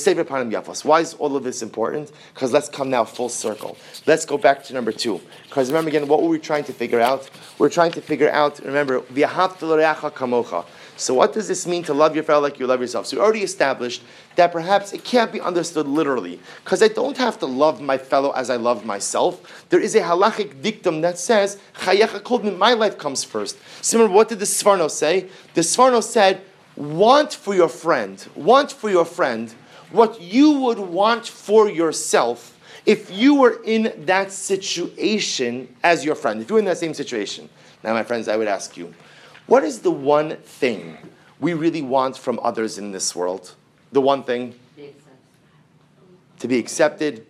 Why is all of this important? Because let's come now full circle. Let's go back to number two. Because remember again, what were we trying to figure out? We're trying to figure out, remember, kamocha. So what does this mean to love your fellow like you love yourself? So we already established that perhaps it can't be understood literally. Because I don't have to love my fellow as I love myself. There is a halachic dictum that says, chayecha kol min, my life comes first. Similar, what did the Sforno say? The Sforno said, want for your friend, want for your friend, what you would want for yourself if you were in that situation as your friend, if you were in that same situation. Now, my friends, I would ask you, what is the one thing we really want from others in this world? The one thing? To be accepted.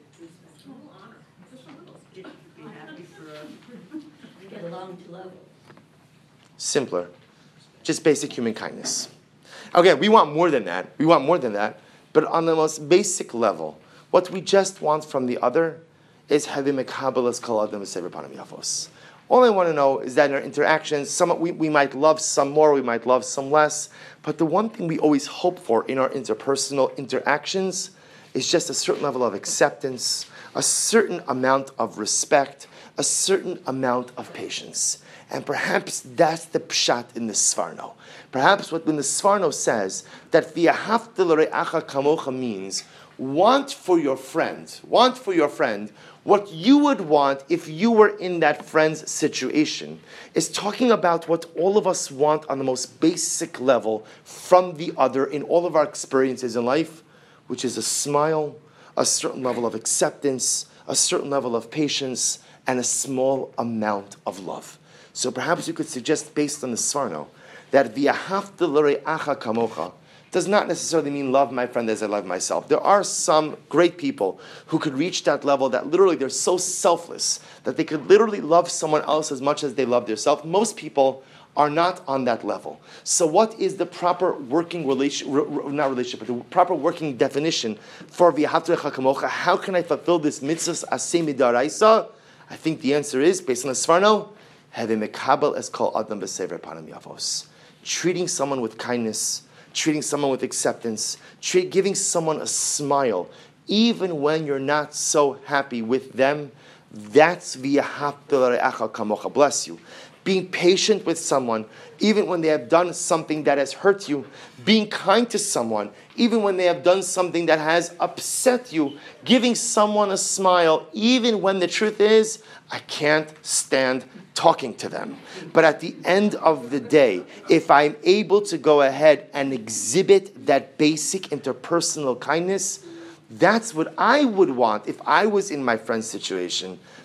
Simpler. Just basic human kindness. Okay, we want more than that. We want more than that. But on the most basic level, what we just want from the other is having mekabalas kol adam b'sefer panim yafos. All I want to know is that in our interactions, some, we, we might love some more, we might love some less, but the one thing we always hope for in our interpersonal interactions is just a certain level of acceptance, a certain amount of respect, a certain amount of patience. And perhaps that's the pshat in the Sforno. Perhaps what when the Sforno says that v'ahavta l're'acha kamocha means want for your friend, want for your friend what you would want if you were in that friend's situation, is talking about what all of us want on the most basic level from the other in all of our experiences in life, which is a smile, a certain level of acceptance, a certain level of patience, and a small amount of love. So perhaps you could suggest, based on the Sforno, that v'ahavta l're'acha kamocha does not necessarily mean love my friend as I love myself. There are some great people who could reach that level that literally they're so selfless that they could literally love someone else as much as they love themselves. Most people are not on that level. So what is the proper working relation, not relationship, but the proper working definition for v'ahavta l're'acha kamocha? How can I fulfill this mitzvah aseh midaraisa? I think the answer is, based on the Sforno, having mekabel es kol adam b'sefer panim yafos. Treating someone with kindness, treating someone with acceptance, treat, giving someone a smile, even when you're not so happy with them, that's v'ahavta l're'acha kamocha. Bless you. Being patient with someone, even when they have done something that has hurt you. Being kind to someone, even when they have done something that has upset you. Giving someone a smile, even when the truth is, I can't stand talking to them. But at the end of the day, if I'm able to go ahead and exhibit that basic interpersonal kindness, that's what I would want if I was in my friend's situation.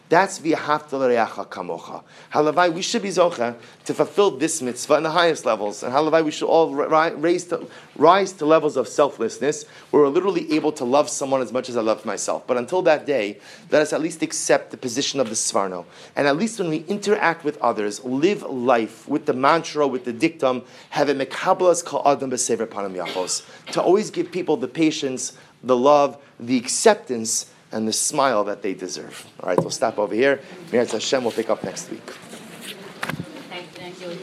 That's v'ahavta l'reacha kamocha. Halavai, we should be zocha to fulfill this mitzvah in the highest levels. And halavai, we should all ri- raise to, rise to levels of selflessness where we're literally able to love someone as much as I love myself. But until that day, let us at least accept the position of the Sforno. And at least when we interact with others, live life with the mantra, with the dictum, have a mekablas kol adam b'sever panam yachos. To always give people the patience, the love, the acceptance, and the smile that they deserve. All right, we'll stop over here. Meretz Hashem, we'll pick up next week. Thank you.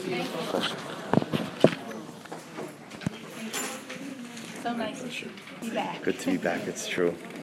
So nice to be back. Good to be back, it's true.